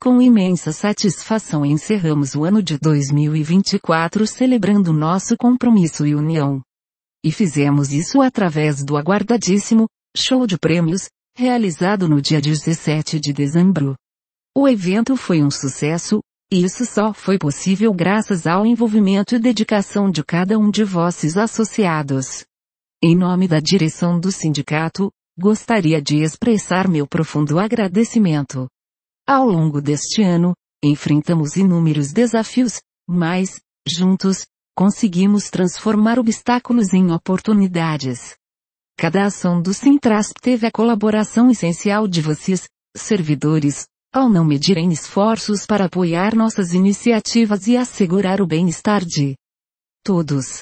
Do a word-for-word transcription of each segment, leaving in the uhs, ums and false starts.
Com imensa satisfação encerramos o ano de dois mil e vinte e quatro celebrando nosso compromisso e união. E fizemos isso através do aguardadíssimo show de prêmios, realizado no dia dezessete de dezembro. O evento foi um sucesso, e isso só foi possível graças ao envolvimento e dedicação de cada um de vossos associados. Em nome da direção do sindicato, gostaria de expressar meu profundo agradecimento. Ao longo deste ano, enfrentamos inúmeros desafios, mas, juntos, conseguimos transformar obstáculos em oportunidades. Cada ação do Sintrasp teve a colaboração essencial de vocês, servidores, ao não medirem esforços para apoiar nossas iniciativas e assegurar o bem-estar de todos.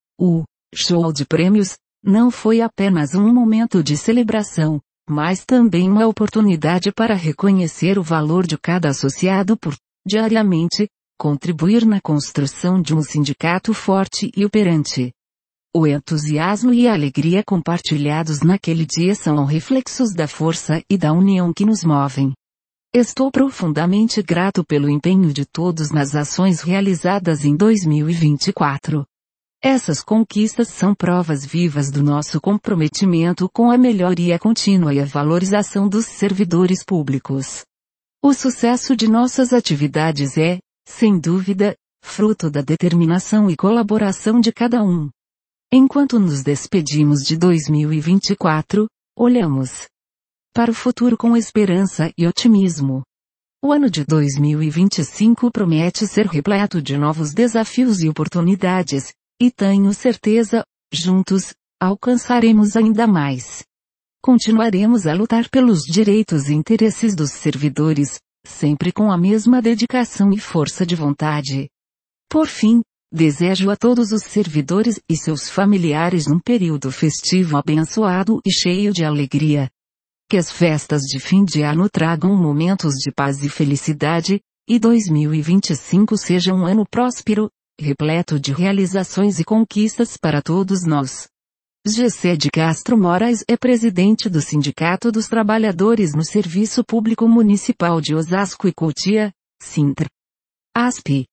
O show de prêmios não foi apenas um momento de celebração, mas também uma oportunidade para reconhecer o valor de cada associado por, diariamente, contribuir na construção de um sindicato forte e operante. O entusiasmo e a alegria compartilhados naquele dia são reflexos da força e da união que nos movem. Estou profundamente grato pelo empenho de todos nas ações realizadas em dois mil e vinte e quatro. Essas conquistas são provas vivas do nosso comprometimento com a melhoria contínua e a valorização dos servidores públicos. O sucesso de nossas atividades é, sem dúvida, fruto da determinação e colaboração de cada um. Enquanto nos despedimos de dois mil e vinte e quatro, olhamos para o futuro com esperança e otimismo. O ano de dois mil e vinte e cinco promete ser repleto de novos desafios e oportunidades, e tenho certeza, juntos, alcançaremos ainda mais. Continuaremos a lutar pelos direitos e interesses dos servidores, sempre com a mesma dedicação e força de vontade. Por fim, desejo a todos os servidores e seus familiares um período festivo abençoado e cheio de alegria. Que as festas de fim de ano tragam momentos de paz e felicidade, e dois mil e vinte e cinco seja um ano próspero, repleto de realizações e conquistas para todos nós. Gessé de Castro Moraes é presidente do Sindicato dos Trabalhadores no Serviço Público Municipal de Osasco e Cotia, Sintr. A S P.